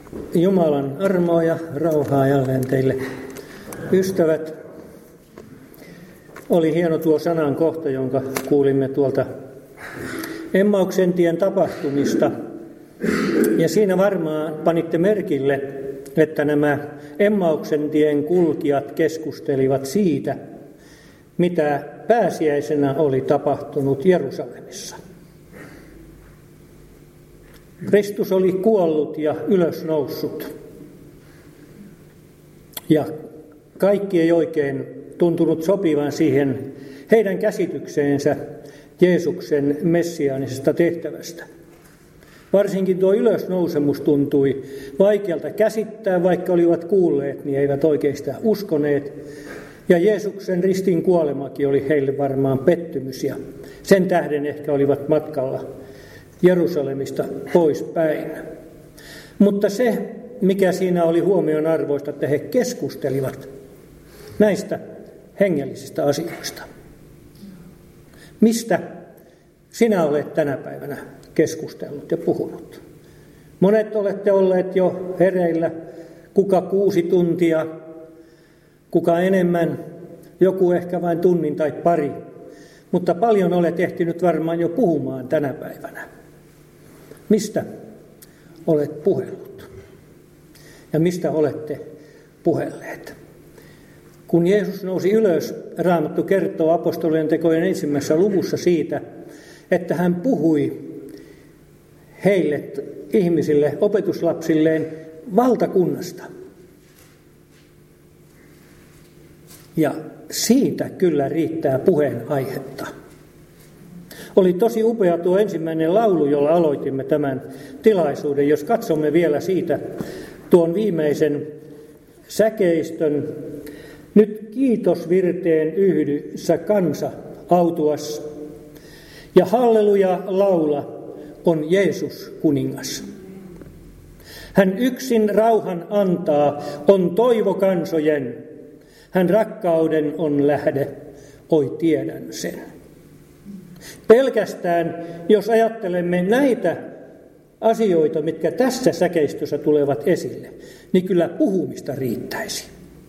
Jumalan armoa ja rauhaa jälleen teille, ystävät. Oli hieno tuo sanan kohta, jonka kuulimme tuolta Emmauksen tien tapahtumista. Ja siinä varmaan panitte merkille, että nämä Emmauksen tien kulkijat keskustelivat siitä, mitä pääsiäisenä oli tapahtunut Jerusalemissa. Kristus oli kuollut ja ylösnoussut. Ja kaikki ei oikein tuntunut sopivan siihen heidän käsitykseensä Jeesuksen messiaanisesta tehtävästä. Varsinkin tuo ylösnousemus tuntui vaikealta käsittää, vaikka olivat kuulleet, niin eivät oikein sitä uskoneet. Ja Jeesuksen ristin kuolemakin oli heille varmaan pettymys, ja sen tähden ehkä olivat matkalla Jerusalemista poispäin. Mutta se, mikä siinä oli huomionarvoista, että he keskustelivat näistä hengellisistä asioista. Mistä sinä olet tänä päivänä keskustellut ja puhunut? Monet olette olleet jo hereillä, kuka 6 tuntia, kuka enemmän, joku ehkä vain tunnin tai pari. Mutta paljon olet ehtinyt varmaan jo puhumaan tänä päivänä. Mistä olet puhellut? Ja mistä olette puhelleet? Kun Jeesus nousi ylös, Raamattu kertoo apostolien tekojen 1. luvussa siitä, että hän puhui heille ihmisille, opetuslapsilleen valtakunnasta. Ja siitä kyllä riittää puheenaihetta. Oli tosi upea tuo ensimmäinen laulu, jolla aloitimme tämän tilaisuuden. Jos katsomme vielä siitä tuon viimeisen säkeistön. Nyt kiitosvirteen yhdy sä kansa autuas, ja halleluja laula on Jeesus kuningas. Hän yksin rauhan antaa, on toivo kansojen. Hän rakkauden on lähde, oi tiedän sen. Pelkästään, jos ajattelemme näitä asioita, mitkä tässä säkeistössä tulevat esille, niin kyllä puhumista riittäisi.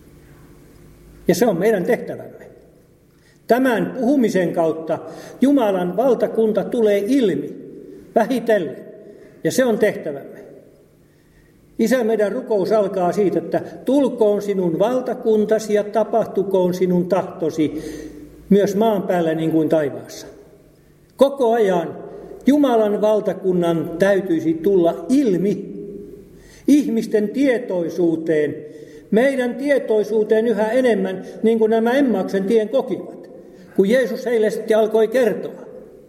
Ja se on meidän tehtävämme. Tämän puhumisen kautta Jumalan valtakunta tulee ilmi vähitellen, ja se on tehtävämme. Isä, meidän rukous alkaa siitä, että tulkoon sinun valtakuntasi ja tapahtukoon sinun tahtosi myös maan päällä niin kuin taivaassa. Koko ajan Jumalan valtakunnan täytyisi tulla ilmi ihmisten tietoisuuteen, meidän tietoisuuteen yhä enemmän, niin kuin nämä Emmauksen tien kokivat, kun Jeesus heille sitten alkoi kertoa.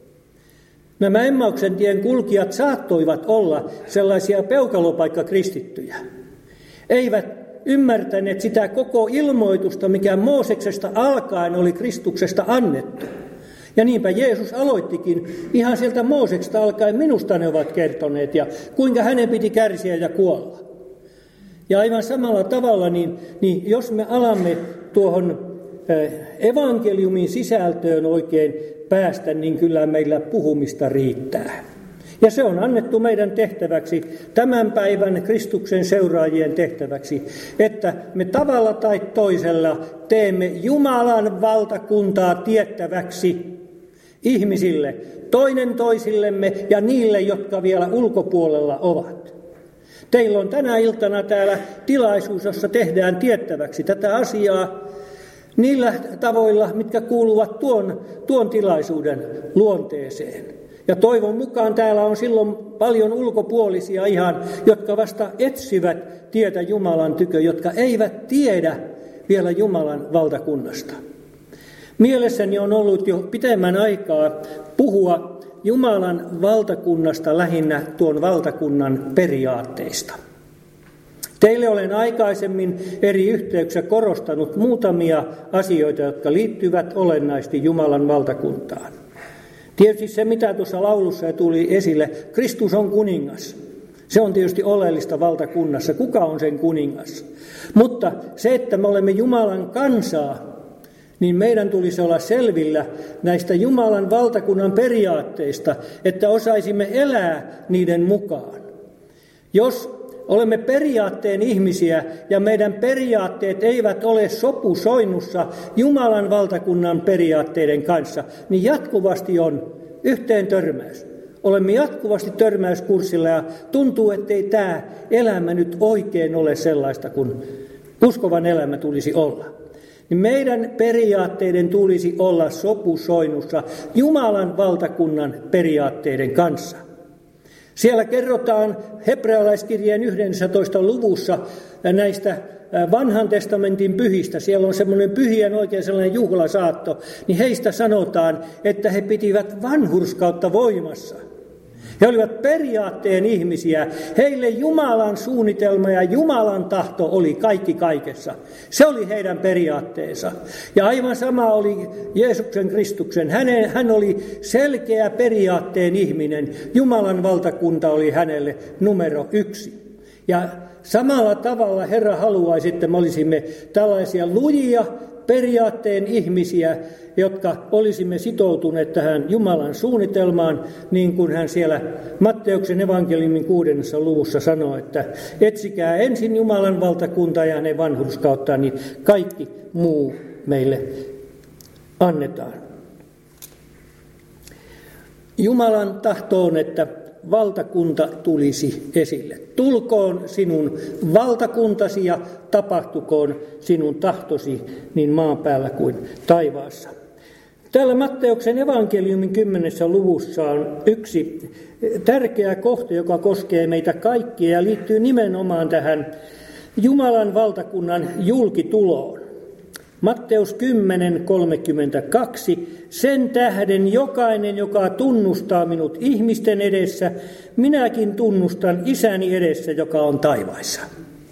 Nämä Emmauksen tien kulkijat saattoivat olla sellaisia peukalopaikkakristittyjä. Eivät ymmärtäneet sitä koko ilmoitusta, mikä Mooseksesta alkaen oli Kristuksesta annettu. Ja niinpä Jeesus aloittikin ihan sieltä Mooseksesta alkaen, minusta ne ovat kertoneet, ja kuinka hänen piti kärsiä ja kuolla. Ja aivan samalla tavalla, niin jos me alamme tuohon evankeliumin sisältöön oikein päästä, niin kyllä meillä puhumista riittää. Ja se on annettu meidän tehtäväksi, tämän päivän Kristuksen seuraajien tehtäväksi, että me tavalla tai toisella teemme Jumalan valtakuntaa tiettäväksi ihmisille, toinen toisillemme ja niille, jotka vielä ulkopuolella ovat. Teillä on tänä iltana täällä tilaisuus, jossa tehdään tiettäväksi tätä asiaa niillä tavoilla, mitkä kuuluvat tuon tilaisuuden luonteeseen. Ja toivon mukaan täällä on silloin paljon ulkopuolisia ihan, jotka vasta etsivät tietä Jumalan tykö, jotka eivät tiedä vielä Jumalan valtakunnasta. Mielessäni on ollut jo pitemmän aikaa puhua Jumalan valtakunnasta lähinnä tuon valtakunnan periaatteista. Teille olen aikaisemmin eri yhteyksissä korostanut muutamia asioita, jotka liittyvät olennaisesti Jumalan valtakuntaan. Tietysti se, mitä tuossa laulussa tuli esille, Kristus on kuningas. Se on tietysti oleellista valtakunnassa. Kuka on sen kuningas? Mutta se, että me olemme Jumalan kansaa, niin meidän tulisi olla selvillä näistä Jumalan valtakunnan periaatteista, että osaisimme elää niiden mukaan. Jos olemme periaatteen ihmisiä ja meidän periaatteet eivät ole sopusoinnussa Jumalan valtakunnan periaatteiden kanssa, niin jatkuvasti on yhteen törmäys. Olemme jatkuvasti törmäyskurssilla ja tuntuu, ettei tämä elämä nyt oikein ole sellaista kuin uskovan elämä tulisi olla. Niin meidän periaatteiden tulisi olla sopusoinnussa Jumalan valtakunnan periaatteiden kanssa. Siellä kerrotaan hebrealaiskirjeen 11. luvussa näistä vanhan testamentin pyhistä. Siellä on semmoinen pyhien oikein sellainen juhlasaatto. Niin heistä sanotaan, että he pitivät vanhurskautta voimassa. He olivat periaatteen ihmisiä. Heille Jumalan suunnitelma ja Jumalan tahto oli kaikki kaikessa. Se oli heidän periaatteensa. Ja aivan sama oli Jeesuksen Kristuksen. Hän oli selkeä periaatteen ihminen. Jumalan valtakunta oli hänelle numero 1. Ja samalla tavalla Herra haluaisi, että me olisimme tällaisia lujia periaatteen ihmisiä, jotka olisimme sitoutuneet tähän Jumalan suunnitelmaan, niin kuin hän siellä Matteuksen evankeliumin 6. luvussa sanoo, että etsikää ensin Jumalan valtakuntaa ja hänen vanhurskauttaan, niin kaikki muu meille annetaan. Jumalan tahto on, että valtakunta tulisi esille. Tulkoon sinun valtakuntasi ja tapahtukoon sinun tahtosi niin maan päällä kuin taivaassa. Täällä Matteuksen evankeliumin 10. luvussa on yksi tärkeä kohta, joka koskee meitä kaikkia ja liittyy nimenomaan tähän Jumalan valtakunnan julkituloon. Matteus 10:32. Sen tähden jokainen, joka tunnustaa minut ihmisten edessä, minäkin tunnustan Isäni edessä, joka on taivaissa.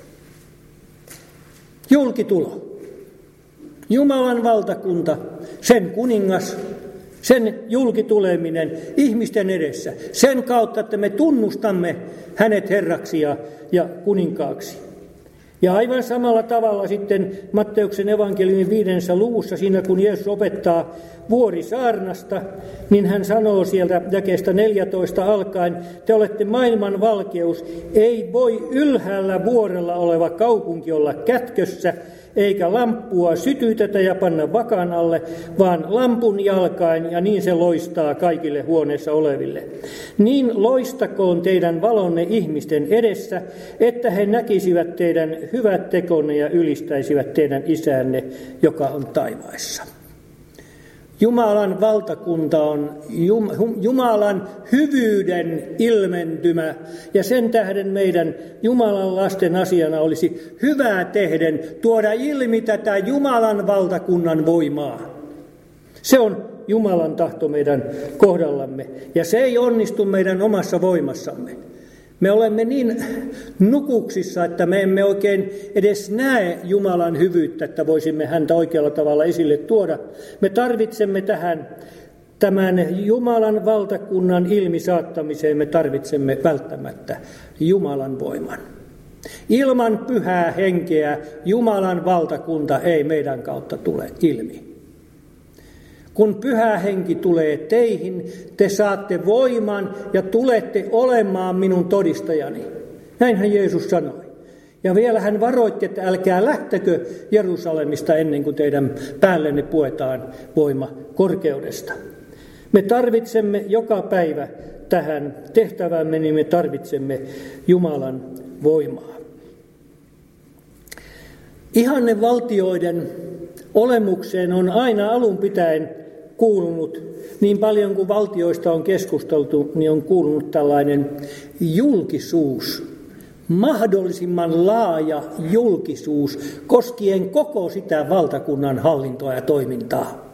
Julkitulo. Jumalan valtakunta, sen kuningas, sen julkituleminen ihmisten edessä. Sen kautta, että me tunnustamme hänet herraksi ja kuninkaaksi. Ja aivan samalla tavalla sitten Matteuksen evankeliumin 5. luvussa, siinä kun Jeesus opettaa vuorisaarnasta, niin hän sanoo sieltä jakeesta 14 alkaen, te olette maailman valkeus, ei voi ylhäällä vuorella oleva kaupunki olla kätkössä, eikä lamppua sytytetä ja panna vakan alle, vaan lampun jalkain, ja niin se loistaa kaikille huoneessa oleville. Niin loistakoon teidän valonne ihmisten edessä, että he näkisivät teidän hyvät tekonne ja ylistäisivät teidän Isänne, joka on taivaissa. Jumalan valtakunta on Jumalan hyvyyden ilmentymä, ja sen tähden meidän Jumalan lasten asiana olisi hyvää tehden tuoda ilmi tätä Jumalan valtakunnan voimaa. Se on Jumalan tahto meidän kohdallamme, ja se ei onnistu meidän omassa voimassamme. Me olemme niin nukuksissa, että me emme oikein edes näe Jumalan hyvyyttä, että voisimme häntä oikealla tavalla esille tuoda. Me tarvitsemme tämän Jumalan valtakunnan ilmisaattamiseen, me tarvitsemme välttämättä Jumalan voiman. Ilman pyhää henkeä Jumalan valtakunta ei meidän kautta tule ilmi. Kun pyhä henki tulee teihin, te saatte voiman ja tulette olemaan minun todistajani. Näinhän Jeesus sanoi. Ja vielä hän varoitti, että älkää lähtekö Jerusalemista ennen kuin teidän päällenne puetaan voima korkeudesta. Me tarvitsemme joka päivä tähän tehtävämme, niin me tarvitsemme Jumalan voimaa. Ihannevaltioiden olemukseen on aina alun pitäen kuulunut, niin paljon kuin valtioista on keskusteltu, niin on kuulunut tällainen julkisuus, mahdollisimman laaja julkisuus koskien koko sitä valtakunnan hallintoa ja toimintaa.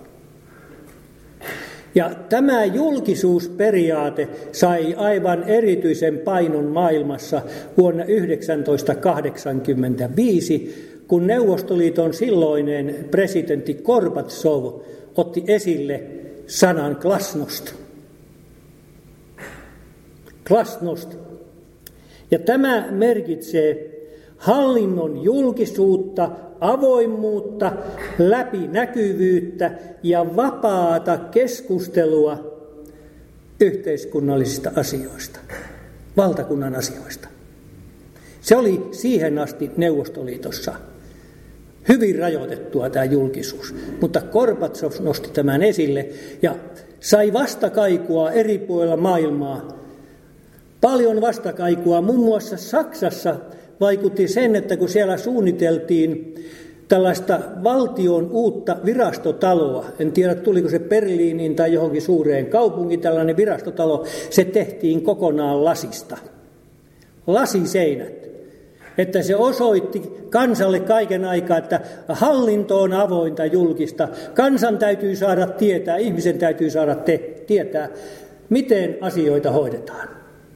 Ja tämä julkisuusperiaate sai aivan erityisen painon maailmassa vuonna 1985, kun Neuvostoliiton silloinen presidentti Gorbatsov otti esille sanan glasnost. Glasnost. Ja tämä merkitsee hallinnon julkisuutta, avoimuutta, läpinäkyvyyttä ja vapaata keskustelua yhteiskunnallisista asioista, valtakunnan asioista. Se oli siihen asti Neuvostoliitossa hyvin rajoitettua tämä julkisuus, mutta Gorbatsov nosti tämän esille ja sai vastakaikua eri puolilla maailmaa. Paljon vastakaikua, muun muassa Saksassa vaikutti sen, että kun siellä suunniteltiin tällaista valtion uutta virastotaloa, en tiedä tuliko se Berliiniin tai johonkin suureen kaupunkiin tällainen virastotalo, se tehtiin kokonaan lasista. Lasiseinät. Että se osoitti kansalle kaiken aikaa, että hallinto on avointa julkista. Kansan täytyy saada tietää, ihmisen täytyy saada tietää, miten asioita hoidetaan.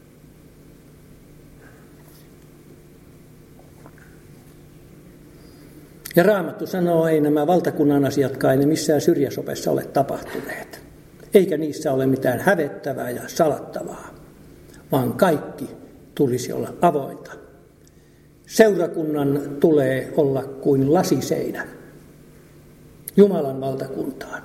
Ja Raamattu sanoo, ei nämä valtakunnan asiatkaan, ei ne missään syrjäsopessa ole tapahtuneet. Eikä niissä ole mitään hävettävää ja salattavaa, vaan kaikki tulisi olla avointa. Seurakunnan tulee olla kuin lasiseinä Jumalan valtakuntaan.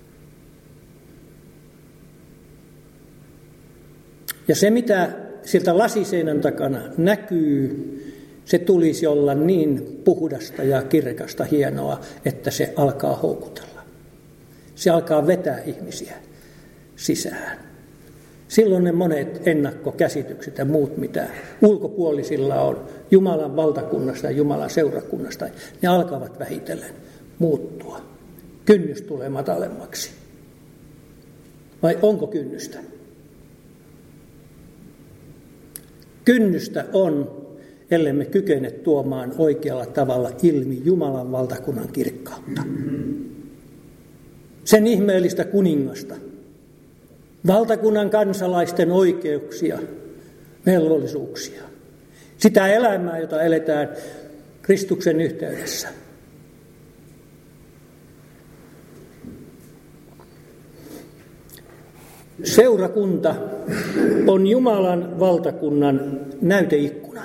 Ja se, mitä sieltä lasiseinän takana näkyy, se tulisi olla niin puhdasta ja kirkasta hienoa, että se alkaa houkutella. Se alkaa vetää ihmisiä sisään. Silloin ne monet ennakkokäsitykset ja muut, mitä ulkopuolisilla on Jumalan valtakunnasta ja Jumalan seurakunnasta, ne alkavat vähitellen muuttua. Kynnys tulee matalemmaksi. Vai onko kynnystä? Kynnystä on, ellemme kykene tuomaan oikealla tavalla ilmi Jumalan valtakunnan kirkkautta. Sen ihmeellistä kuningasta. Valtakunnan kansalaisten oikeuksia, velvollisuuksia. Sitä elämää, jota eletään Kristuksen yhteydessä. Seurakunta on Jumalan valtakunnan näyteikkuna.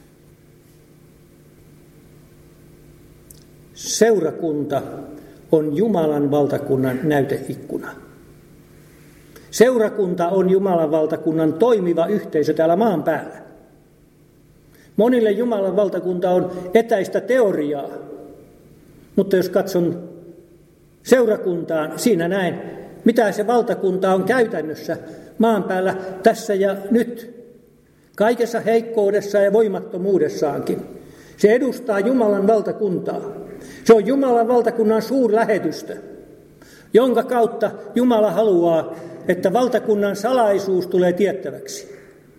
Seurakunta on Jumalan valtakunnan näyteikkuna. Seurakunta on Jumalan valtakunnan toimiva yhteisö täällä maan päällä. Monille Jumalan valtakunta on etäistä teoriaa, mutta jos katson seurakuntaan, siinä näen, mitä se valtakunta on käytännössä maan päällä tässä ja nyt. Kaikessa heikkoudessa ja voimattomuudessaankin. Se edustaa Jumalan valtakuntaa. Se on Jumalan valtakunnan suurlähetystö, jonka kautta Jumala haluaa, että valtakunnan salaisuus tulee tiettäväksi.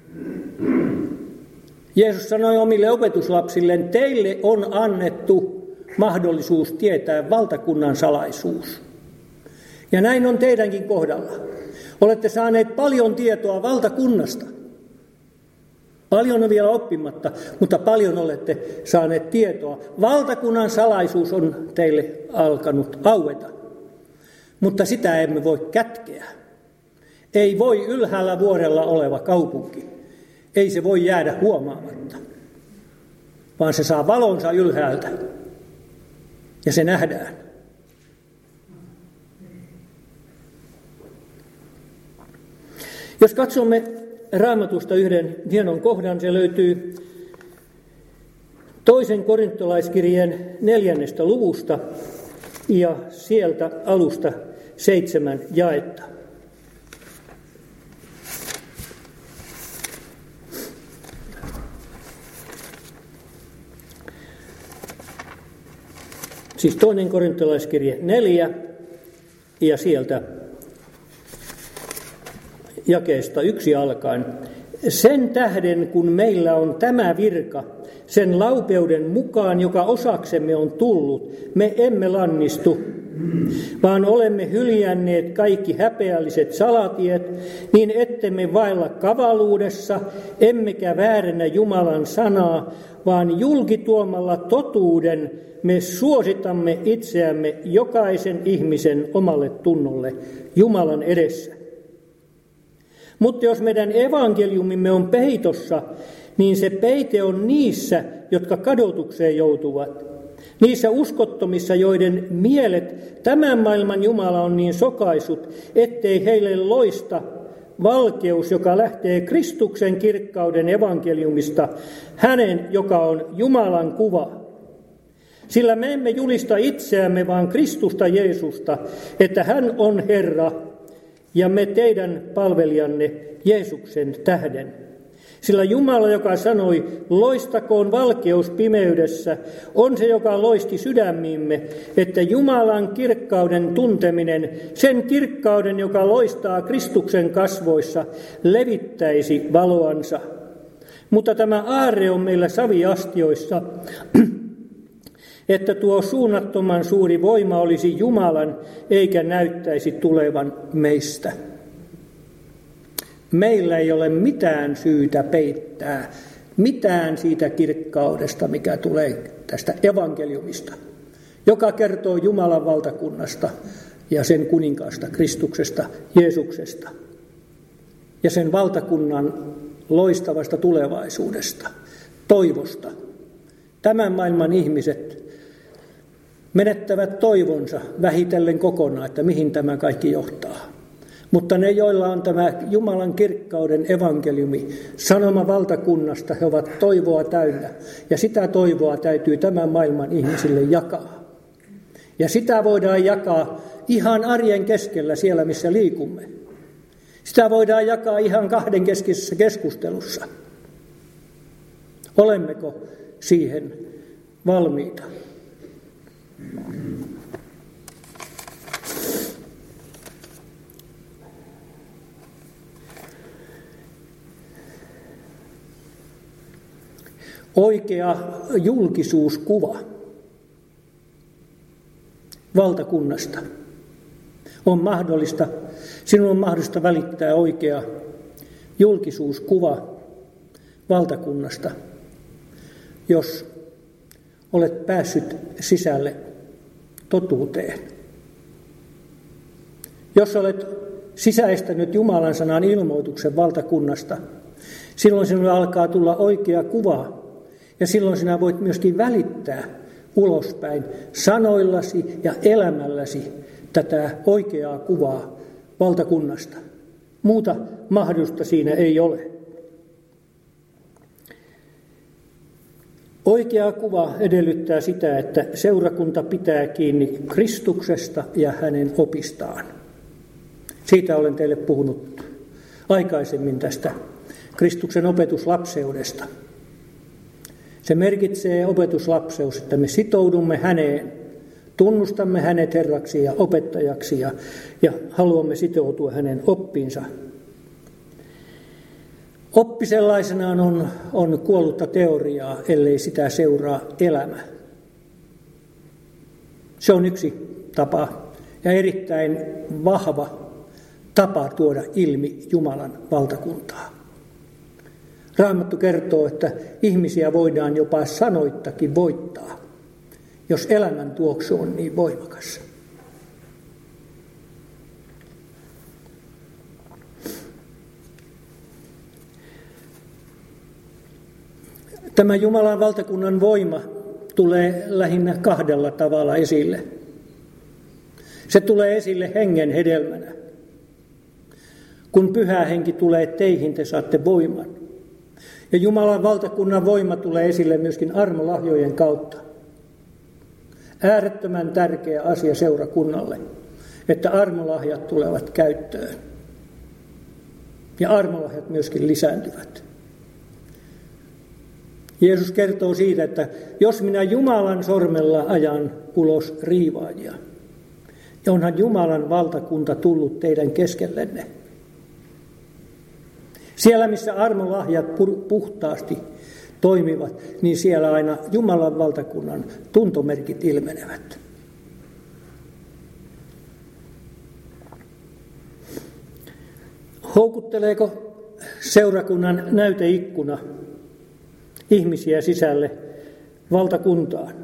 Jeesus sanoi omille opetuslapsilleen, teille on annettu mahdollisuus tietää valtakunnan salaisuus. Ja näin on teidänkin kohdalla. Olette saaneet paljon tietoa valtakunnasta. Paljon on vielä oppimatta, mutta paljon olette saaneet tietoa. Valtakunnan salaisuus on teille alkanut aueta, mutta sitä emme voi kätkeä. Ei voi ylhäällä vuorella oleva kaupunki. Ei se voi jäädä huomaamatta, vaan se saa valonsa ylhäältä ja se nähdään. Jos katsomme Raamatusta yhden hienon kohdan, se löytyy 2. korintolaiskirjeen 4. luvusta ja sieltä alusta 7 jaetta. Siis 2. korintolaiskirje 4 ja sieltä jakeesta 1 alkaen. Sen tähden, kun meillä on tämä virka, sen laupeuden mukaan, joka osaksemme on tullut, me emme lannistu, vaan olemme hyljänneet kaikki häpeälliset salatiet, niin ettemme vailla kavaluudessa, emmekä väärennä Jumalan sanaa, vaan julkituomalla totuuden me suositamme itseämme jokaisen ihmisen omalle tunnolle Jumalan edessä. Mutta jos meidän evankeliumimme on peitossa, niin se peite on niissä, jotka kadotukseen joutuvat. Niissä uskottomissa, joiden mielet tämän maailman Jumala on niin sokaisut, ettei heille loista valkeus, joka lähtee Kristuksen kirkkauden evankeliumista, hänen, joka on Jumalan kuva. Sillä me emme julista itseämme, vaan Kristusta Jeesusta, että hän on Herra, ja me teidän palvelijanne Jeesuksen tähden. Sillä Jumala, joka sanoi, loistakoon valkeus pimeydessä, on se, joka loisti sydämiimme, että Jumalan kirkkauden tunteminen, sen kirkkauden, joka loistaa Kristuksen kasvoissa, levittäisi valoansa. Mutta tämä aarre on meillä saviastioissa, että tuo suunnattoman suuri voima olisi Jumalan, eikä näyttäisi tulevan meistä. Meillä ei ole mitään syytä peittää mitään siitä kirkkaudesta, mikä tulee tästä evankeliumista, joka kertoo Jumalan valtakunnasta ja sen kuninkaasta, Kristuksesta, Jeesuksesta ja sen valtakunnan loistavasta tulevaisuudesta, toivosta. Tämän maailman ihmiset menettävät toivonsa vähitellen kokonaan, että mihin tämä kaikki johtaa. Mutta ne, joilla on tämä Jumalan kirkkauden evankeliumi, sanoma valtakunnasta, he ovat toivoa täynnä. Ja sitä toivoa täytyy tämän maailman ihmisille jakaa. Ja sitä voidaan jakaa ihan arjen keskellä siellä, missä liikumme. Sitä voidaan jakaa ihan kahdenkeskisessä keskustelussa. Olemmeko siihen valmiita? Oikea julkisuuskuva valtakunnasta on mahdollista. Sinun on mahdollista välittää oikea julkisuuskuva valtakunnasta, jos olet päässyt sisälle totuuteen. Jos olet sisäistänyt Jumalan sanan ilmoituksen valtakunnasta, silloin sinulle alkaa tulla oikea kuva. Ja silloin sinä voit myöskin välittää ulospäin sanoillasi ja elämälläsi tätä oikeaa kuvaa valtakunnasta. Muuta mahdollista siinä ei ole. Oikea kuva edellyttää sitä, että seurakunta pitää kiinni Kristuksesta ja hänen opistaan. Siitä olen teille puhunut aikaisemmin tästä Kristuksen opetuslapseudesta. Se merkitsee opetuslapseus, että me sitoudumme häneen, tunnustamme hänet Herraksi ja opettajaksi ja haluamme sitoutua hänen oppiinsa. Oppi sellaisenaan on kuollutta teoriaa, ellei sitä seuraa elämä. Se on yksi tapa ja erittäin vahva tapa tuoda ilmi Jumalan valtakuntaa. Raamattu kertoo, että ihmisiä voidaan jopa sanoittakin voittaa, jos elämän tuoksu on niin voimakas. Tämä Jumalan valtakunnan voima tulee lähinnä kahdella tavalla esille. Se tulee esille hengen hedelmänä. Kun Pyhä Henki tulee teihin, te saatte voiman. Ja Jumalan valtakunnan voima tulee esille myöskin armolahjojen kautta. Äärettömän tärkeä asia seurakunnalle, että armolahjat tulevat käyttöön. Ja armolahjat myöskin lisääntyvät. Jeesus kertoo siitä, että jos minä Jumalan sormella ajan ulos riivaajia, ja onhan Jumalan valtakunta tullut teidän keskellenne. Siellä, missä armolahjat puhtaasti toimivat, niin siellä aina Jumalan valtakunnan tuntomerkit ilmenevät. Houkutteleeko seurakunnan näyteikkuna ihmisiä sisälle valtakuntaan?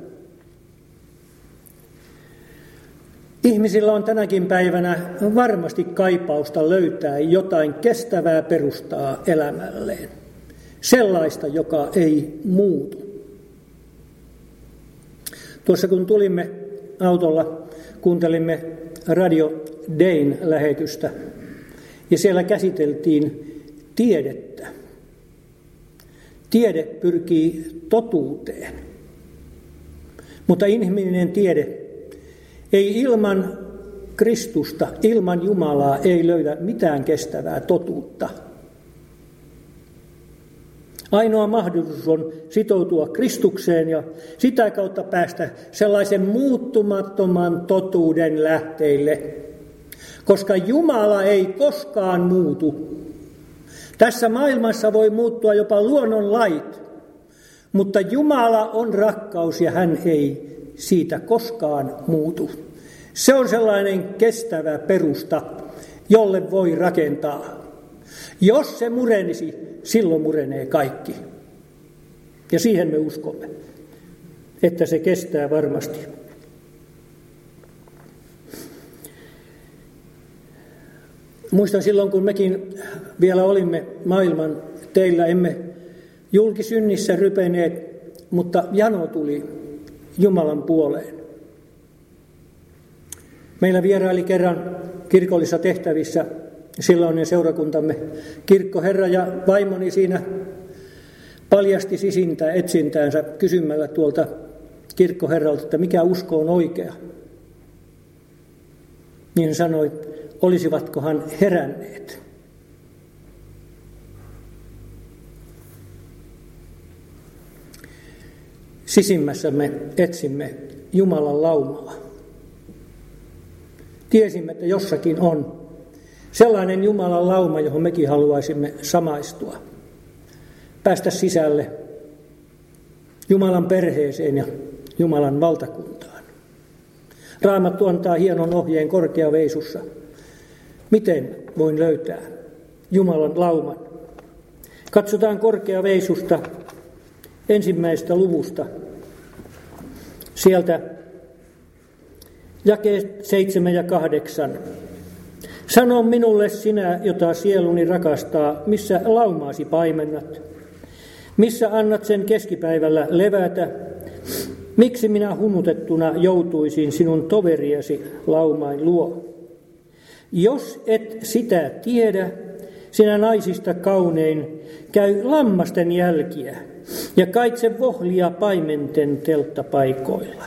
Ihmisillä on tänäkin päivänä varmasti kaipausta löytää jotain kestävää perustaa elämälleen. Sellaista, joka ei muutu. Tuossa kun tulimme autolla, kuuntelimme Radio Dayn lähetystä. Ja siellä käsiteltiin tiedettä. Tiede pyrkii totuuteen. Mutta inhimillinen tiede ei ilman Kristusta, ilman Jumalaa ei löydä mitään kestävää totuutta. Ainoa mahdollisuus on sitoutua Kristukseen ja sitä kautta päästä sellaisen muuttumattoman totuuden lähteille, koska Jumala ei koskaan muutu. Tässä maailmassa voi muuttua jopa luonnonlait, mutta Jumala on rakkaus ja hän ei siitä koskaan muutu. Se on sellainen kestävä perusta, jolle voi rakentaa. Jos se murenisi, silloin murenee kaikki. Ja siihen me uskomme, että se kestää varmasti. Muistan silloin, kun mekin vielä olimme maailman teillä, emme julkisynnissä rypeneet, mutta jano tuli Jumalan puoleen. Meillä vieraili kerran kirkollisissa tehtävissä silloinen seurakuntamme kirkkoherra ja vaimoni siinä paljasti etsintäänsä kysymällä tuolta kirkkoherralta, että mikä usko on oikea. Niin sanoi, olisivatkohan heränneet. Sisimmässämme etsimme Jumalan laumaa. Tiesimme, että jossakin on sellainen Jumalan lauma, johon mekin haluaisimme samaistua. Päästä sisälle Jumalan perheeseen ja Jumalan valtakuntaan. Raamattu antaa hienon ohjeen korkeaveisussa. Miten voin löytää Jumalan lauman? Katsotaan korkeaveisusta 1. luvusta. Sieltä jakeet 7 ja 8. Sano minulle sinä, jota sieluni rakastaa, missä laumaasi paimennat, missä annat sen keskipäivällä levätä, miksi minä humutettuna joutuisin sinun toveriasi laumain luo. Jos et sitä tiedä, sinä naisista kaunein, käy lammasten jälkiä ja kaitse vohlia paimenten telttapaikoilla.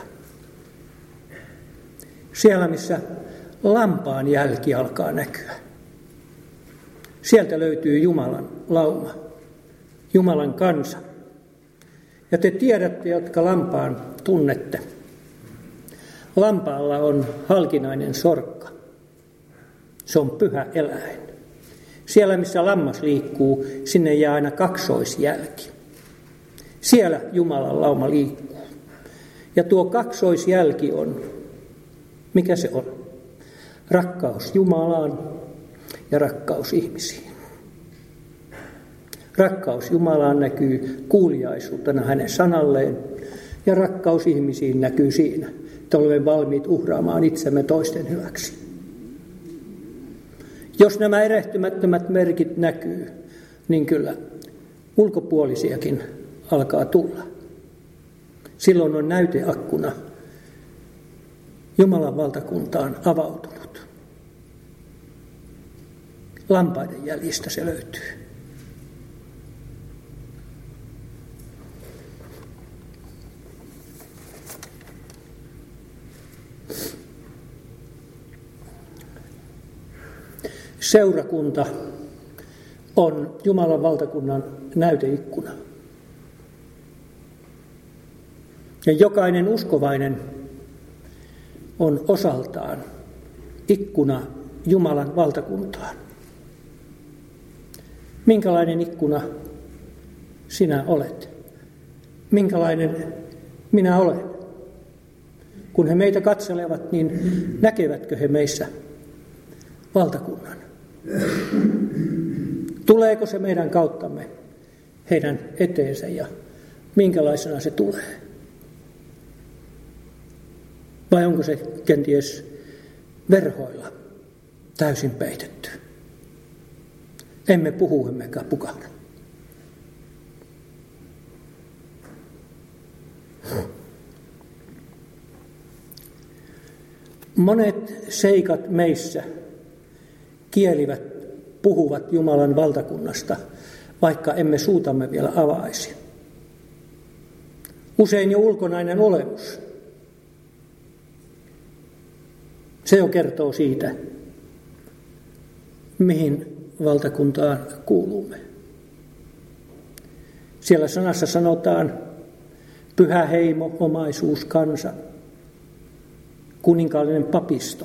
Siellä, missä lampaan jälki alkaa näkyä. Sieltä löytyy Jumalan lauma, Jumalan kansa. Ja te tiedätte, jotka lampaan tunnette. Lampaalla on halkinainen sorkka. Se on pyhä eläin. Siellä, missä lammas liikkuu, sinne jää aina kaksoisjälki. Siellä Jumalan lauma liikkuu. Ja tuo kaksoisjälki on, mikä se on? Rakkaus Jumalaan ja rakkaus ihmisiin. Rakkaus Jumalaan näkyy kuuliaisuutena hänen sanalleen, ja rakkaus ihmisiin näkyy siinä, että olemme valmiit uhraamaan itsemme toisten hyväksi. Jos nämä erehtymättömät merkit näkyy, niin kyllä ulkopuolisiakin alkaa tulla. Silloin on näyteakkuna Jumalan valtakuntaan avautunut. Lampaiden jäljistä se löytyy. Seurakunta on Jumalan valtakunnan näyteikkuna. Ja jokainen uskovainen on osaltaan ikkuna Jumalan valtakuntaan. Minkälainen ikkuna sinä olet? Minkälainen minä olen? Kun he meitä katselevat, niin näkevätkö he meissä valtakunnan? Tuleeko se meidän kauttamme heidän eteensä ja minkälaisena se tulee? Vai onko se kenties verhoilla täysin peitetty? Emme puhu emmekä pukahda. Monet seikat meissä kielivät puhuvat Jumalan valtakunnasta, vaikka emme suutamme vielä avaisi. Usein jo ulkonainen olemus. Se jo kertoo siitä, mihin valtakuntaan kuulumme. Siellä sanassa sanotaan pyhä heimo, omaisuus, kansa, kuninkaallinen papisto.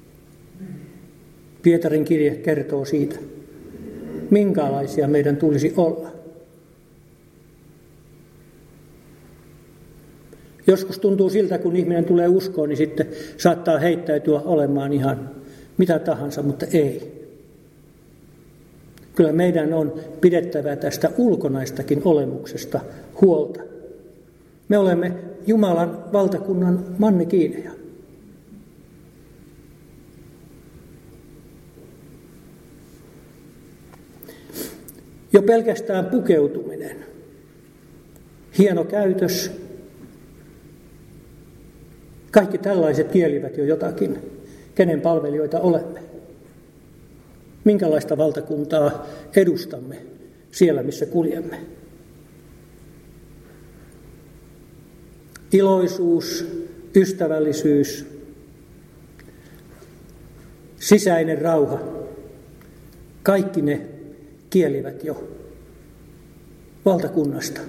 Pietarin kirje kertoo siitä, minkälaisia meidän tulisi olla. Joskus tuntuu siltä, kun ihminen tulee uskoon, niin sitten saattaa heittäytyä olemaan ihan mitä tahansa, mutta ei. Kyllä meidän on pidettävä tästä ulkonaistakin olemuksesta huolta. Me olemme Jumalan valtakunnan mannekiineja. Jo pelkästään pukeutuminen, hieno käytös, kaikki tällaiset kielivät jo jotakin, kenen palvelijoita olemme. Minkälaista valtakuntaa edustamme siellä, missä kuljemme. Iloisuus, ystävällisyys, sisäinen rauha, kaikki ne kielivät jo valtakunnasta.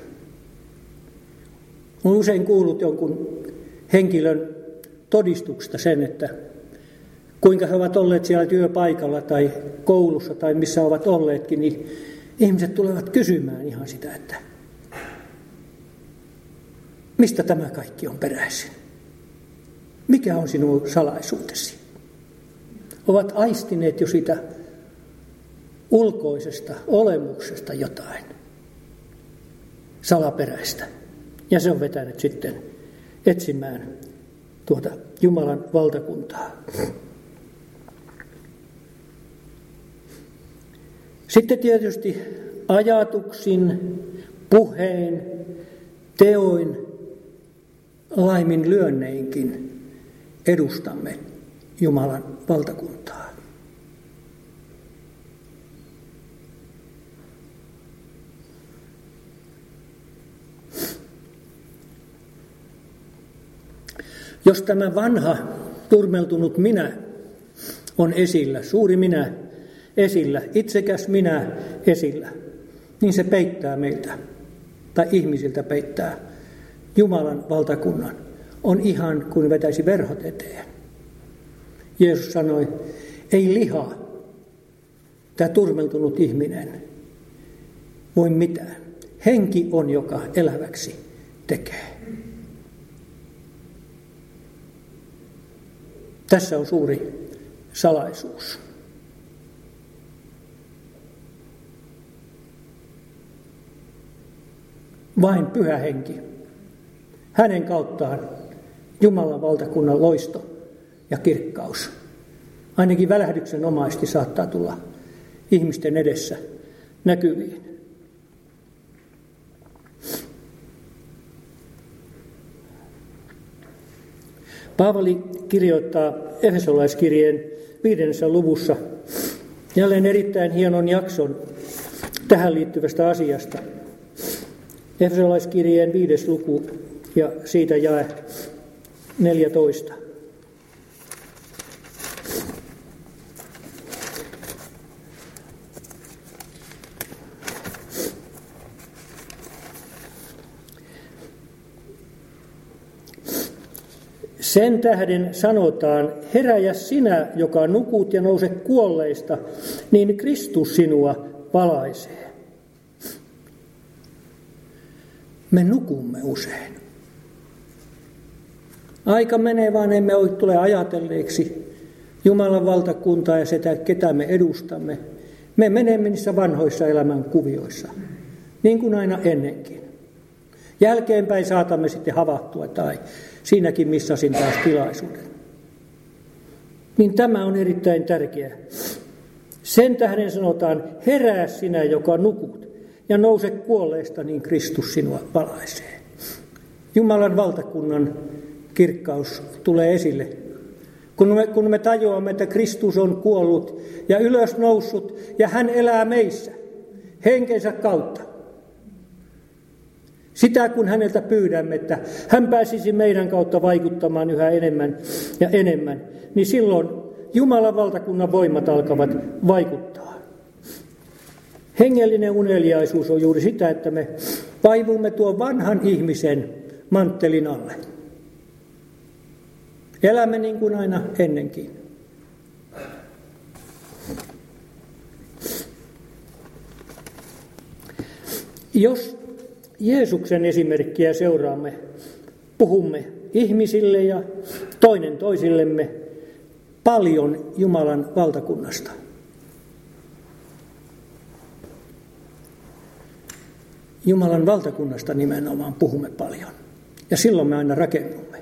Olen usein kuullut jonkun henkilön todistuksesta sen, että kuinka he ovat olleet siellä työpaikalla tai koulussa tai missä ovat olleetkin, niin ihmiset tulevat kysymään ihan sitä, että mistä tämä kaikki on peräisin? Mikä on sinun salaisuutesi? Ovat aistineet jo sitä ulkoisesta olemuksesta jotain salaperäistä. Ja se on vetänyt sitten etsimään tuota Jumalan valtakuntaa. Sitten tietysti ajatuksin, puhein, teoin, laiminlyönneinkin edustamme Jumalan valtakuntaa. Jos tämä vanha turmeltunut minä on esillä, suuri minä esillä, itsekäs minä esillä, niin se peittää meiltä, tai ihmisiltä peittää Jumalan valtakunnan. On ihan kuin vetäisi verhot eteen. Jeesus sanoi, ei liha, tämä turmeltunut ihminen, voi mitään. Henki on, joka eläväksi tekee. Tässä on suuri salaisuus. Vain Pyhä Henki. Hänen kauttaan Jumalan valtakunnan loisto ja kirkkaus. Ainakin välähdyksenomaisesti saattaa tulla ihmisten edessä näkyviin. Paavali kirjoittaa Efesolaiskirjeen 5. luvussa jälleen erittäin hienon jakson tähän liittyvästä asiasta. Efesolaiskirjeen 5. luku ja siitä jae 14. Sen tähden sanotaan, heräjä sinä, joka nukut ja nouse kuolleista, niin Kristus sinua valaisee. Me nukumme usein. Aika menee, vaan emme tule ajatelleeksi Jumalan valtakuntaa ja sitä, ketä me edustamme. Me menemme niissä vanhoissa elämän kuvioissa, niin kuin aina ennenkin. Jälkeenpäin saatamme sitten havahtua tai siinäkin missasin taas tilaisuuden. Niin tämä on erittäin tärkeää. Sen tähden sanotaan, herää sinä, joka nukut, ja nouse kuolleesta, niin Kristus sinua valaisee. Jumalan valtakunnan kirkkaus tulee esille kun me tajuamme, että Kristus on kuollut ja ylösnoussut ja hän elää meissä henkensä kautta. Sitä kun häneltä pyydämme, että hän pääsisi meidän kautta vaikuttamaan yhä enemmän ja enemmän, niin silloin Jumalan valtakunnan voimat alkavat vaikuttaa. Hengellinen uneliaisuus on juuri sitä, että me vaivumme tuon vanhan ihmisen manttelin alle. Elämme niin kuin aina ennenkin. Jos Jeesuksen esimerkkiä seuraamme, puhumme ihmisille ja toinen toisillemme paljon Jumalan valtakunnasta. Jumalan valtakunnasta nimenomaan puhumme paljon. Ja silloin me aina rakennumme.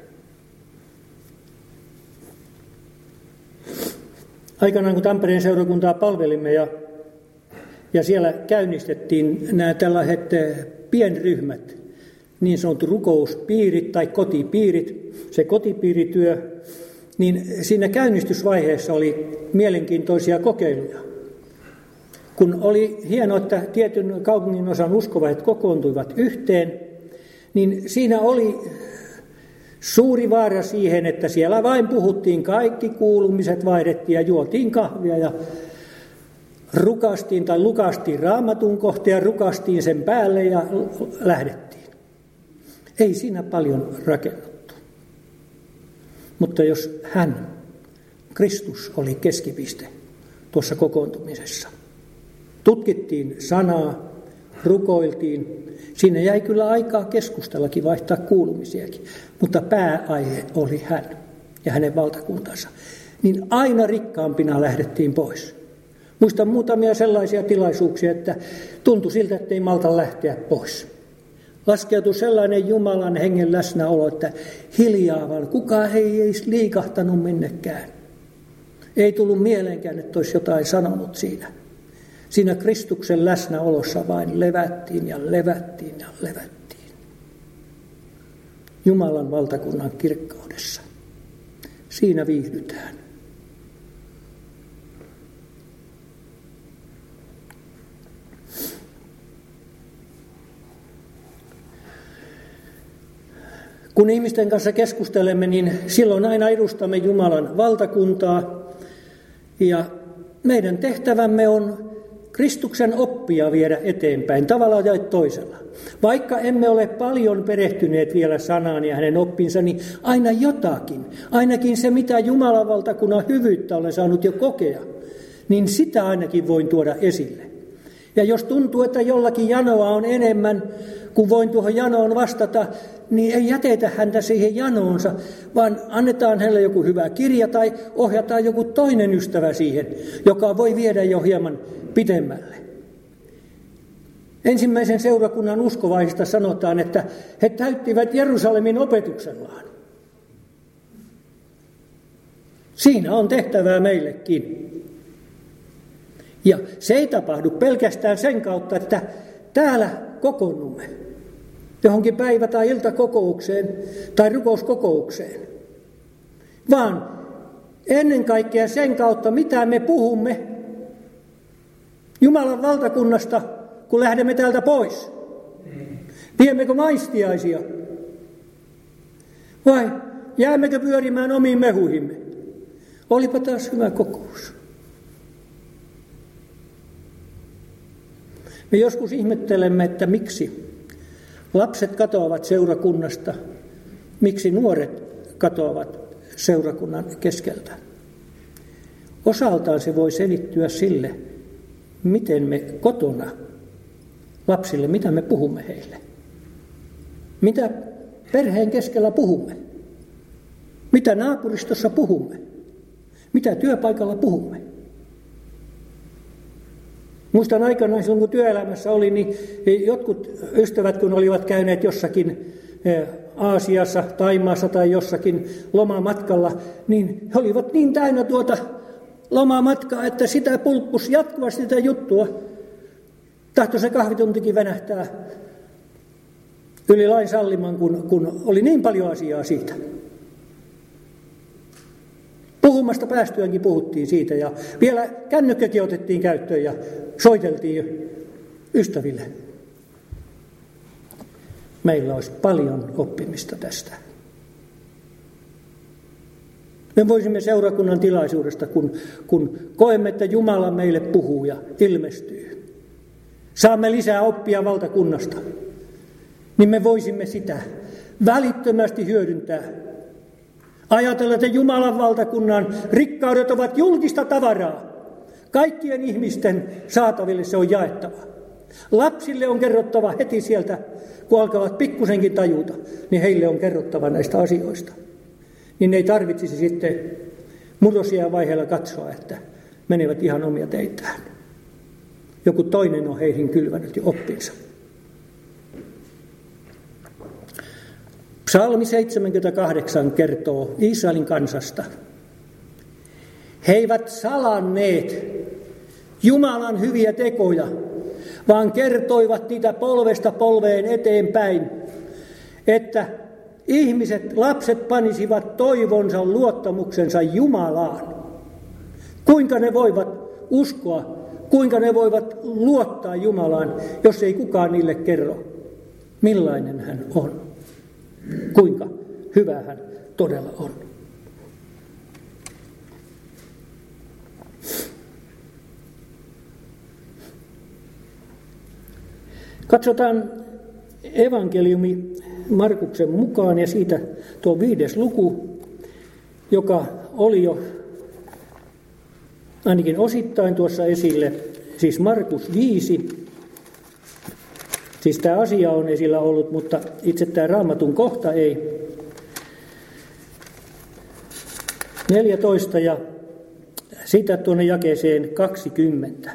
Aikanaan kun Tampereen seurakuntaa palvelimme ja siellä käynnistettiin nämä tällaiset pienryhmät, niin sanotut rukouspiirit tai kotipiirit, se kotipiirityö, niin siinä käynnistysvaiheessa oli mielenkiintoisia kokeiluja. Kun oli hienoa, että tietyn kaupungin osan uskovaiset kokoontuivat yhteen, niin siinä oli suuri vaara siihen, että siellä vain puhuttiin, kaikki kuulumiset vaihdettiin ja juotiin kahvia ja rukastiin tai lukastiin raamatun kohta ja rukastiin sen päälle ja lähdettiin. Ei siinä paljon rakennettu. Mutta jos hän, Kristus, oli keskipiste tuossa kokoontumisessa, tutkittiin sanaa, rukoiltiin, siinä jäi kyllä aikaa keskustellakin, vaihtaa kuulumisiakin, mutta pääaihe oli hän ja hänen valtakuntansa. Niin aina rikkaampina lähdettiin pois. Muistan muutamia sellaisia tilaisuuksia, että tuntui siltä, että ei malta lähteä pois. Laskeutui sellainen Jumalan hengen läsnäolo, että hiljaa vaan kukaan ei edes liikahtanut minnekään. Ei tullut mieleenkään, että olisi jotain sanonut siinä. Siinä Kristuksen läsnäolossa vain levättiin ja levättiin ja levättiin. Jumalan valtakunnan kirkkaudessa. Siinä viihdytään. Kun ihmisten kanssa keskustelemme, niin silloin aina edustamme Jumalan valtakuntaa. Ja meidän tehtävämme on Kristuksen oppia viedä eteenpäin tavalla tai toisella. Vaikka emme ole paljon perehtyneet vielä sanaan ja hänen oppinsa, niin aina jotakin, ainakin se mitä Jumalan valtakunnan hyvyyttä olen saanut jo kokea, niin sitä ainakin voin tuoda esille. Ja jos tuntuu, että jollakin janoa on enemmän, kun voin tuohon janoon vastata, niin ei jätetä häntä siihen janoonsa, vaan annetaan hänelle joku hyvä kirja tai ohjataan joku toinen ystävä siihen, joka voi viedä jo hieman pitemmälle. Ensimmäisen seurakunnan uskovaisista sanotaan, että he täyttivät Jerusalemin opetuksellaan. Siinä on tehtävää meillekin. Ja se ei tapahdu pelkästään sen kautta, että täällä kokoonnumme johonkin päivä- tai iltakokoukseen tai rukouskokoukseen, vaan ennen kaikkea sen kautta, mitä me puhumme Jumalan valtakunnasta, kun lähdemme täältä pois. Viemmekö maistiaisia? Vai jäämmekö pyörimään omiin mehuihimme? Olipa taas hyvä kokous. Me joskus ihmettelemme, että miksi lapset katoavat seurakunnasta, miksi nuoret katoavat seurakunnan keskeltä. Osaltaan se voi selittyä sille, miten me kotona lapsille, mitä me puhumme heille. Mitä perheen keskellä puhumme. Mitä naapuristossa puhumme. Mitä työpaikalla puhumme. Muistan aikanaan, silloin kun työelämässä oli, niin jotkut ystävät, kun olivat käyneet jossakin Aasiassa, Taimaassa tai jossakin lomamatkalla, niin he olivat niin täynnä tuota lomamatkaa, että sitä pulppus jatkuvasti sitä juttua. Tahtoi se kahvituntikin venähtää yli lain salliman, kun oli niin paljon asiaa siitä. Puhumasta päästyäänkin puhuttiin siitä ja vielä kännykkäkin otettiin käyttöön ja soiteltiin ystäville. Meillä olisi paljon oppimista tästä. Me voisimme seurakunnan tilaisuudesta, kun koemme, että Jumala meille puhuu ja ilmestyy. Saamme lisää oppia valtakunnasta, niin me voisimme sitä välittömästi hyödyntää. Ajatella, että Jumalan valtakunnan rikkaudet ovat julkista tavaraa. Kaikkien ihmisten saataville se on jaettava. Lapsille on kerrottava heti sieltä, kun alkavat pikkusenkin tajuta, niin heille on kerrottava näistä asioista. Niin ne ei tarvitsisi sitten murrosiän vaiheella katsoa, että menevät ihan omia teitään. Joku toinen on heihin kylvänyt jo oppinsa. Psalmi 78 kertoo Israelin kansasta. He eivät salanneet Jumalan hyviä tekoja, vaan kertoivat niitä polvesta polveen eteenpäin, että ihmiset, lapset panisivat toivonsa, luottamuksensa Jumalaan. Kuinka ne voivat uskoa, kuinka ne voivat luottaa Jumalaan, jos ei kukaan niille kerro, millainen hän on. Kuinka hyvä hän todella on. Katsotaan evankeliumi Markuksen mukaan ja siitä tuo 5. luku, joka oli jo ainakin osittain tuossa esille, siis Markus 5. Siis tämä asia on esillä ollut, mutta itse tämä Raamatun kohta ei. 14 ja siitä tuonne jakeeseen 20.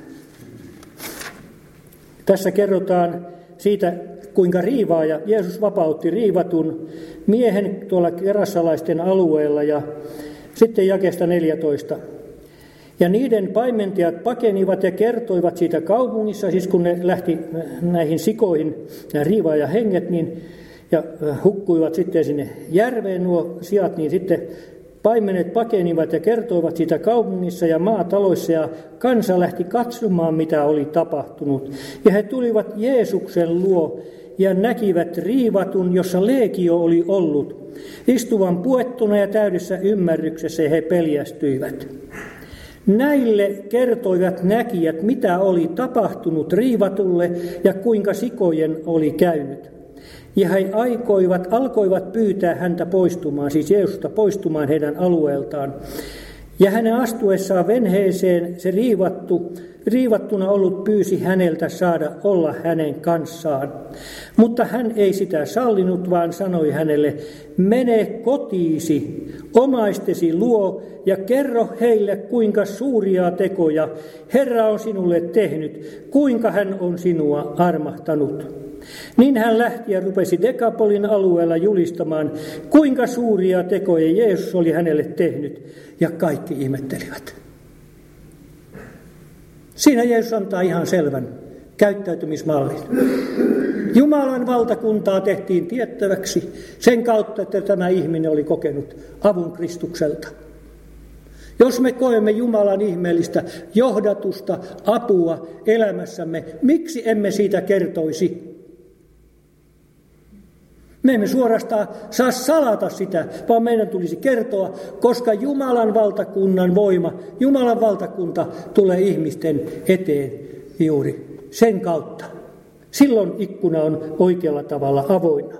Tässä kerrotaan siitä, kuinka riivaaja Jeesus vapautti riivatun miehen tuolla gerassalaisten alueella ja sitten jakeesta 14. Ja niiden paimentajat pakenivat ja kertoivat siitä kaupungissa, siis kun ne lähti näihin sikoihin, nämä riivaajahenget, niin, ja hukkuivat sitten sinne järveen nuo sijat, niin sitten paimenet pakenivat ja kertoivat siitä kaupungissa ja maataloissa, ja kansa lähti katsomaan, mitä oli tapahtunut. Ja he tulivat Jeesuksen luo ja näkivät riivatun, jossa leegio oli ollut. Istuvan puettuna ja täydessä ymmärryksessä he peljästyivät. Näille kertoivat näkijät, mitä oli tapahtunut riivatulle ja kuinka sikojen oli käynyt. Ja he alkoivat pyytää häntä poistumaan, siis Jeesusta poistumaan heidän alueeltaan. Ja hänen astuessaan venheeseen se riivattuna ollut pyysi häneltä saada olla hänen kanssaan. Mutta hän ei sitä sallinut, vaan sanoi hänelle, mene kotiisi, omaistesi luo ja kerro heille, kuinka suuria tekoja Herra on sinulle tehnyt, kuinka hän on sinua armahtanut. Niin hän lähti ja rupesi Dekapolin alueella julistamaan, kuinka suuria tekoja Jeesus oli hänelle tehnyt, ja kaikki ihmettelivät. Siinä Jeesus antaa ihan selvän käyttäytymismallin. Jumalan valtakuntaa tehtiin tiettäväksi sen kautta, että tämä ihminen oli kokenut avun Kristukselta. Jos me koemme Jumalan ihmeellistä johdatusta, apua elämässämme, miksi emme siitä kertoisi? Me emme suorastaan saa salata sitä, vaan meidän tulisi kertoa, koska Jumalan valtakunnan voima, Jumalan valtakunta tulee ihmisten eteen juuri sen kautta. Silloin ikkuna on oikealla tavalla avoinna.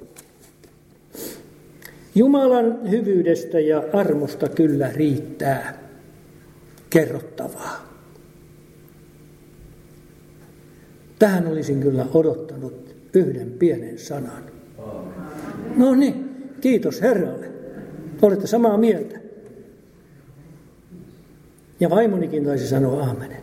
Jumalan hyvyydestä ja armosta kyllä riittää kerrottavaa. Tähän olisin kyllä odottanut yhden pienen sanan. No niin, kiitos Herralle. Olette samaa mieltä. Ja vaimonikin taisi sanoa aamenen.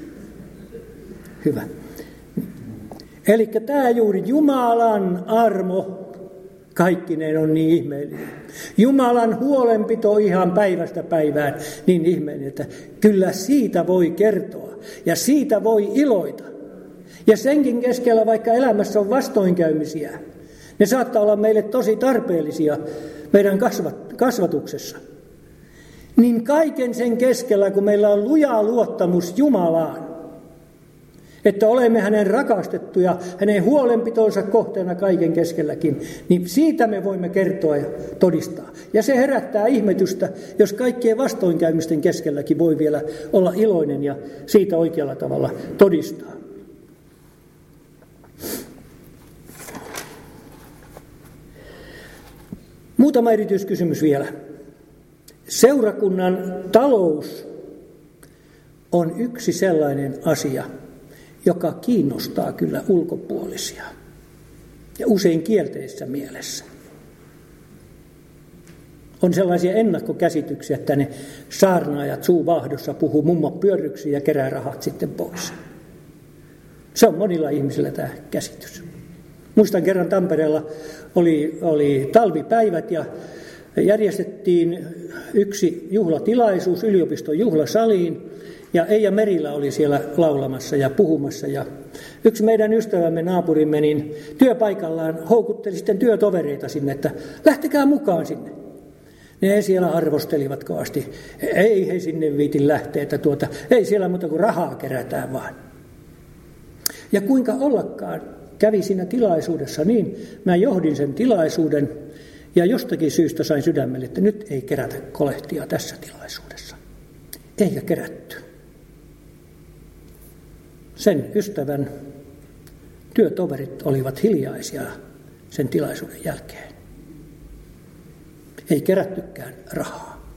Hyvä. Eli tämä juuri Jumalan armo, kaikkineen on niin ihmeellinen. Jumalan huolenpito ihan päivästä päivään niin ihmeellinen, että kyllä siitä voi kertoa ja siitä voi iloita. Ja senkin keskellä, vaikka elämässä on vastoinkäymisiä, ne saattaa olla meille tosi tarpeellisia meidän kasvatuksessa. niin kaiken sen keskellä, kun meillä on luja luottamus Jumalaan, että olemme hänen rakastettuja, hänen huolenpitonsa kohteena kaiken keskelläkin, niin siitä me voimme kertoa ja todistaa. Ja se herättää ihmetystä, jos kaikkien vastoinkäymisten keskelläkin voi vielä olla iloinen ja siitä oikealla tavalla todistaa. Muutama erityiskysymys vielä. Seurakunnan talous on yksi sellainen asia, joka kiinnostaa kyllä ulkopuolisia ja usein kielteisessä mielessä. On sellaisia ennakkokäsityksiä, että ne saarnaajat suuvahdossa puhuu mummo pyörryksiin ja kerää rahat sitten pois. Se on monilla ihmisillä tämä käsitys. Muistan kerran Tampereella oli talvipäivät ja järjestettiin yksi juhlatilaisuus yliopiston juhlasaliin. Ja Eija Merilä oli siellä laulamassa ja puhumassa. Ja yksi meidän ystävämme, naapurimme, niin työpaikallaan houkutteli sitten työtovereita sinne, että lähtekää mukaan sinne. Ne siellä arvostelivat kovasti. Ei he sinne viitin lähteä, että ei siellä muuta kuin rahaa kerätään vaan. Ja kuinka ollakaan kävi siinä tilaisuudessa niin, mä johdin sen tilaisuuden ja jostakin syystä sain sydämelle, että nyt ei kerätä kolehtia tässä tilaisuudessa. Eikä kerätty. Sen ystävän työtoverit olivat hiljaisia sen tilaisuuden jälkeen. Ei kerättykään rahaa.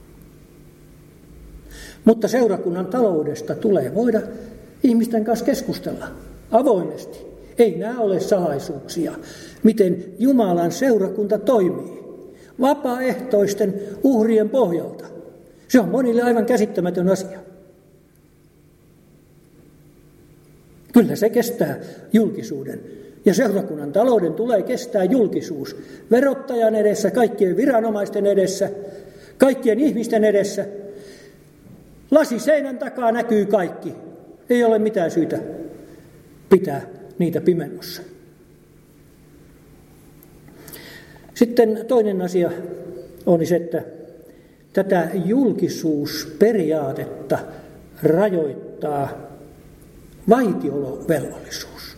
Mutta seurakunnan taloudesta tulee voida ihmisten kanssa keskustella avoimesti. Ei nämä ole salaisuuksia, miten Jumalan seurakunta toimii vapaaehtoisten uhrien pohjalta. Se on monille aivan käsittämätön asia. Kyllä se kestää julkisuuden. Ja seurakunnan talouden tulee kestää julkisuus. Verottajan edessä, kaikkien viranomaisten edessä, kaikkien ihmisten edessä. Lasiseinän takaa näkyy kaikki. Ei ole mitään syytä pitää niitä pimennossa. Sitten toinen asia on se, että tätä julkisuusperiaatetta rajoittaa vaitiolovelvollisuus.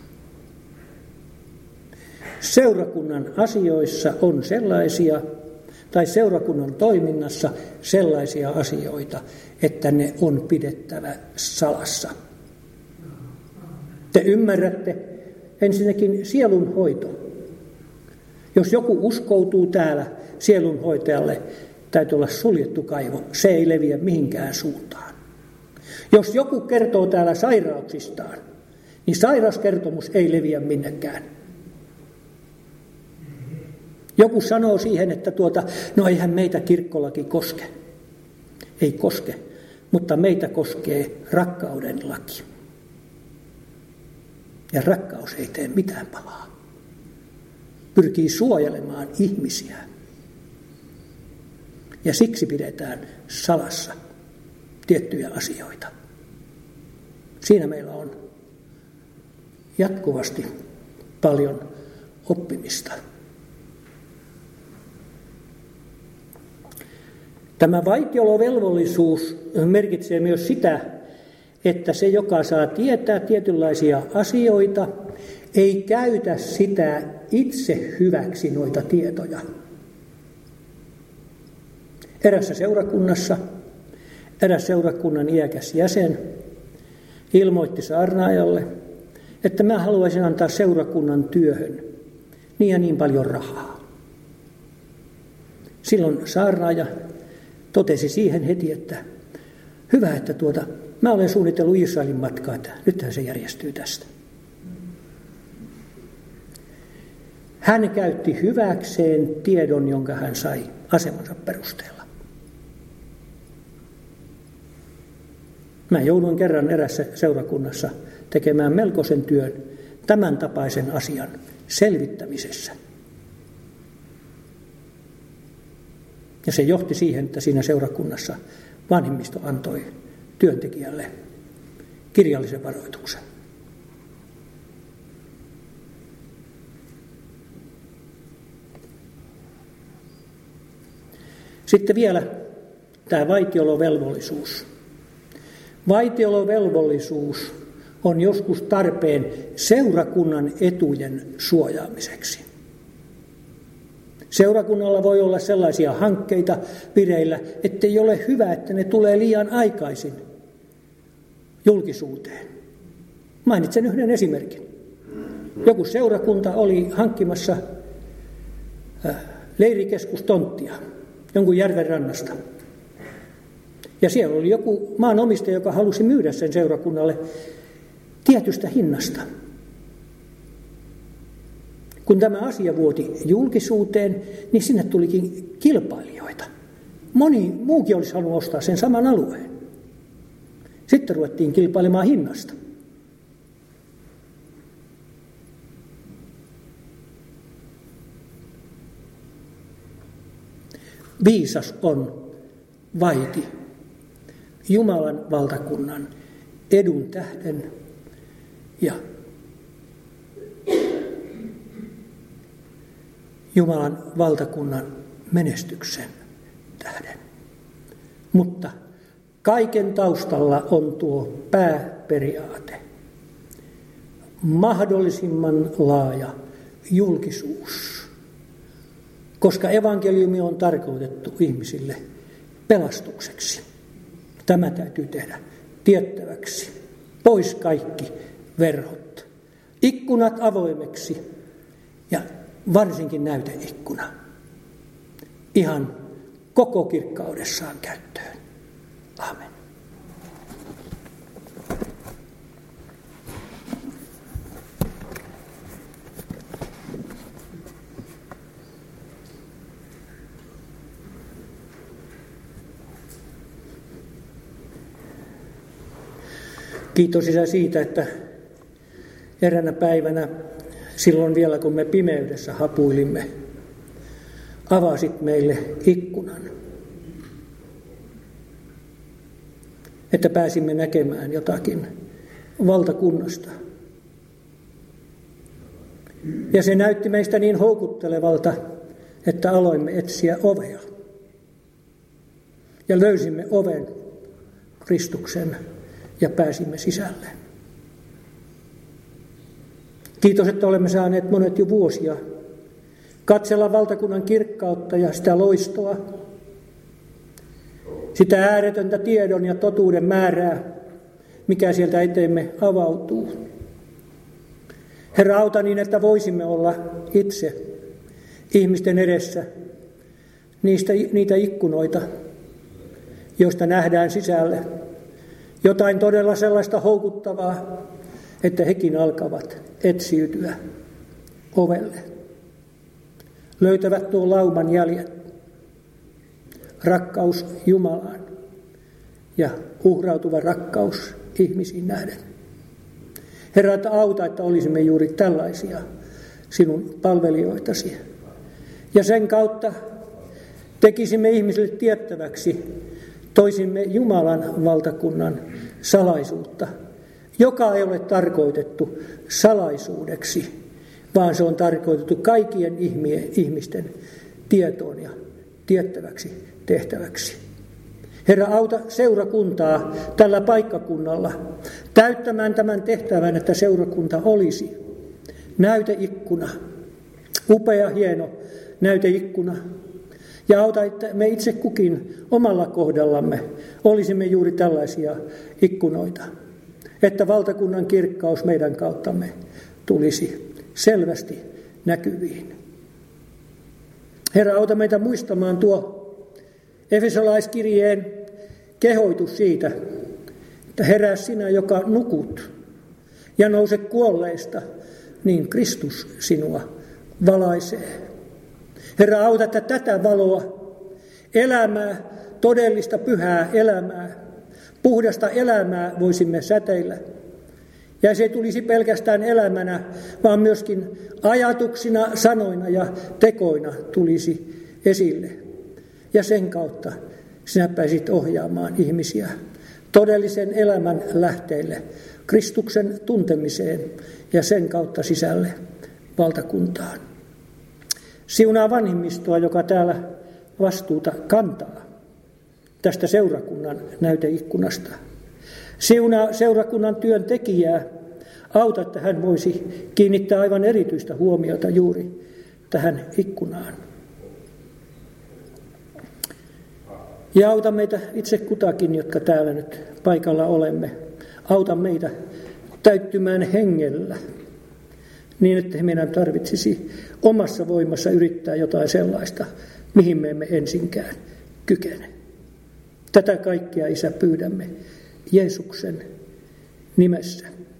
Seurakunnan asioissa on sellaisia, tai seurakunnan toiminnassa sellaisia asioita, että ne on pidettävä salassa. Te ymmärrätte ensinnäkin sielunhoito. Jos joku uskoutuu täällä sielunhoitajalle, täytyy olla suljettu kaivo. Se ei leviä mihinkään suuntaan. Jos joku kertoo täällä sairauksistaan, niin sairaskertomus ei leviä minnekään. Joku sanoo siihen, että no eihän meitä kirkkolaki koske. Ei koske, mutta meitä koskee rakkauden laki. Ja rakkaus ei tee mitään pahaa. Pyrkii suojelemaan ihmisiä. Ja siksi pidetään salassa tiettyjä asioita. Siinä meillä on jatkuvasti paljon oppimista. Tämä vaitiolovelvollisuus merkitsee myös sitä, että se, joka saa tietää tietynlaisia asioita, ei käytä sitä itse hyväksi noita tietoja. Erässä seurakunnassa eräs seurakunnan iäkäs jäsen ilmoitti saarnaajalle, että mä haluaisin antaa seurakunnan työhön niin ja niin paljon rahaa. Silloin saarnaaja totesi siihen heti, että hyvä, että mä olen suunnitellut Israelin matkaa, että nythän se järjestyy tästä. Hän käytti hyväkseen tiedon, jonka hän sai asemansa perusteella. Mä jouduin kerran erässä seurakunnassa tekemään melkoisen työn tämän tapaisen asian selvittämisessä. Ja se johti siihen, että siinä seurakunnassa vanhimmisto antoi työntekijälle kirjallisen varoituksen. Sitten vielä tämä vaitiolovelvollisuus. Vaitiolovelvollisuus on joskus tarpeen seurakunnan etujen suojaamiseksi. Seurakunnalla voi olla sellaisia hankkeita vireillä, ettei ole hyvä, että ne tulee liian aikaisin julkisuuteen. Mainitsen yhden esimerkin. Joku seurakunta oli hankkimassa leirikeskustonttia jonkun järven rannasta. Ja siellä oli joku maanomistaja, joka halusi myydä sen seurakunnalle tietystä hinnasta. Kun tämä asia vuoti julkisuuteen, niin sinne tulikin kilpailijoita. Moni muukin olisi halunnut ostaa sen saman alueen. Sitten ruvettiin kilpailemaan hinnasta. Viisas on vaiti Jumalan valtakunnan edun tähden ja Jumalan valtakunnan menestyksen tähden. Mutta kaiken taustalla on tuo pääperiaate. Mahdollisimman laaja julkisuus. Koska evankeliumi on tarkoitettu ihmisille pelastukseksi. Tämä täytyy tehdä tiettäväksi. Pois kaikki verhot. Ikkunat avoimeksi ja varsinkin näyteikkuna. Ihan koko kirkkaudessaan käyttöön. Aamen. Kiitos Isä siitä, että eräänä päivänä, silloin vielä kun me pimeydessä hapuilimme, avasit meille ikkunan, että pääsimme näkemään jotakin valtakunnasta. Ja se näytti meistä niin houkuttelevalta, että aloimme etsiä ovea. Ja löysimme oven Kristuksen ja pääsimme sisälle. Kiitos, että olemme saaneet monet jo vuosia katsella valtakunnan kirkkautta ja sitä loistoa, sitä ääretöntä tiedon ja totuuden määrää, mikä sieltä eteemme avautuu. Herra, auta niin, että voisimme olla itse ihmisten edessä niitä ikkunoita, joista nähdään sisälle jotain todella sellaista houkuttavaa, että hekin alkavat etsiytyä ovelle. Löytävät tuon lauman jäljet. Rakkaus Jumalaan ja uhrautuva rakkaus ihmisiin nähden. Herra, että auta, että olisimme juuri tällaisia sinun palvelijoitasi. Ja sen kautta tekisimme ihmisille tiettäväksi, toisimme Jumalan valtakunnan salaisuutta, joka ei ole tarkoitettu salaisuudeksi, vaan se on tarkoitettu kaikkien ihmisten tietoon ja tiettäväksi tehtäväksi. Herra, auta seurakuntaa tällä paikkakunnalla täyttämään tämän tehtävän, että seurakunta olisi näyteikkuna, upea, hieno näyteikkuna. Ja auta, että me itse kukin omalla kohdallamme olisimme juuri tällaisia ikkunoita, että valtakunnan kirkkaus meidän kauttamme tulisi selvästi näkyviin. Herra, auta meitä muistamaan tuo Efesolaiskirjeen kehoitus siitä, että herää sinä, joka nukut ja nouse kuolleista, niin Kristus sinua valaisee. Herra, auta, että tätä valoa, elämää, todellista pyhää elämää, puhdasta elämää voisimme säteillä. Ja se ei tulisi pelkästään elämänä, vaan myöskin ajatuksina, sanoina ja tekoina tulisi esille. Ja sen kautta sinä pääsit ohjaamaan ihmisiä todellisen elämän lähteille, Kristuksen tuntemiseen ja sen kautta sisälle valtakuntaan. Siunaa vanhimmistoa, joka täällä vastuuta kantaa. tästä seurakunnan näyteikkunasta. Siunaa seurakunnan työntekijää, auta, että hän voisi kiinnittää aivan erityistä huomiota juuri tähän ikkunaan. Ja auta meitä itse kutakin, jotka täällä nyt paikalla olemme. Auta meitä täyttymään hengellä, niin että meidän tarvitsisi omassa voimassa yrittää jotain sellaista, mihin me emme ensinkään kykene. Tätä kaikkea, Isä, pyydämme Jeesuksen nimessä.